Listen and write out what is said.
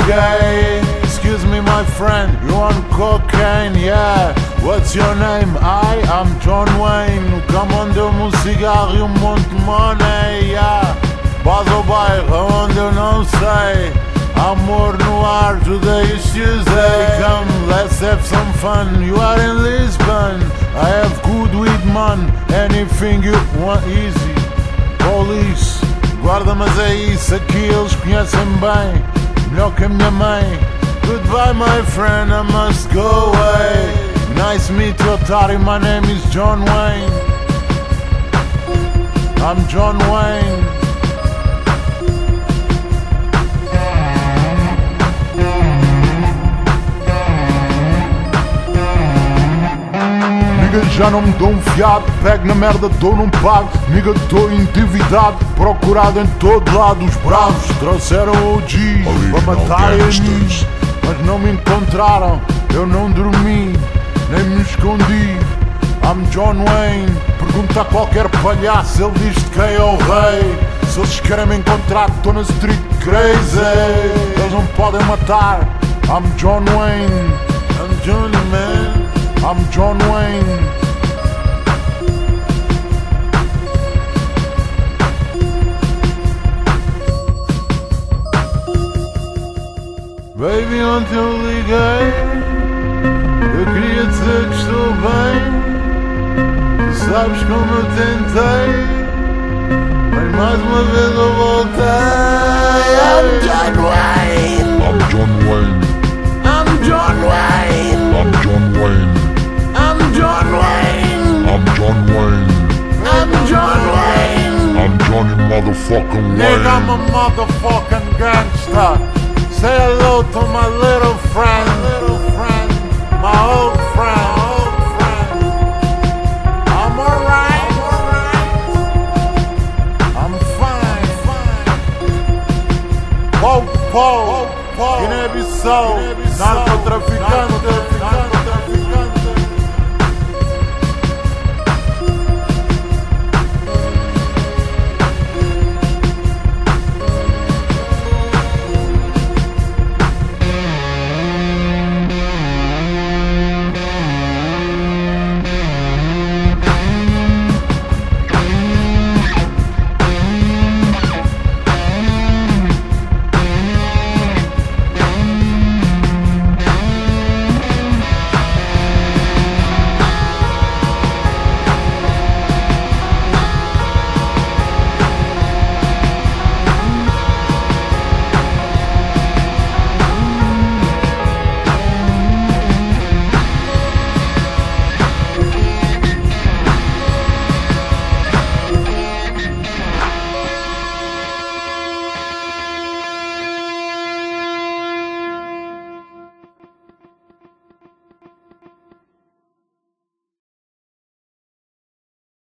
gay. Excuse me my friend, you on cocaine? Yeah. What's your name? I'm John Wayne. Nunca mandei um cigarro e um monte de money. Yeah. Vas ao bairro onde eu não sei. Amor no ar, today is Tuesday. Come, let's have some fun. You are in Lisbon, I have good weed, man. Anything you want, easy. Police, guarda, mas é isso. Aqui eles conhecem bem, melhor que a minha mãe. Goodbye my friend, I must go away. Nice meet you, otário, my name is John Wayne. I'm John Wayne. Nigga, já não me dou um fiado. Pego na merda, dou, não pago. Nigga, tô endividado, procurado em todo lado. Os bravos trouxeram OGs para matarem a mim, mas não me encontraram. Eu não dormi, nem me escondi. I'm John Wayne. Pergunta a qualquer palhaço, ele diz de quem é o rei. Se eles querem me encontrar, tô na street crazy. Eles não podem matar. I'm John Wayne. I'm Johnny, man. I'm John Wayne. Baby, ontem eu liguei, eu queria dizer que estou bem. Tu sabes como eu tentei, mas mais uma vez eu voltei. I'm John Wayne. I'm John Wayne. I'm John Wayne. I'm John Wayne. I'm John Wayne. I'm John Wayne. I'm John Wayne. I'm Johnny motherfucking Wayne. Nigga, I'm a motherfucking gangster. Say hello to my little friend, my old friend. I'm alright. I'm fine. Po, Guiné-Bissau, narcotraficante.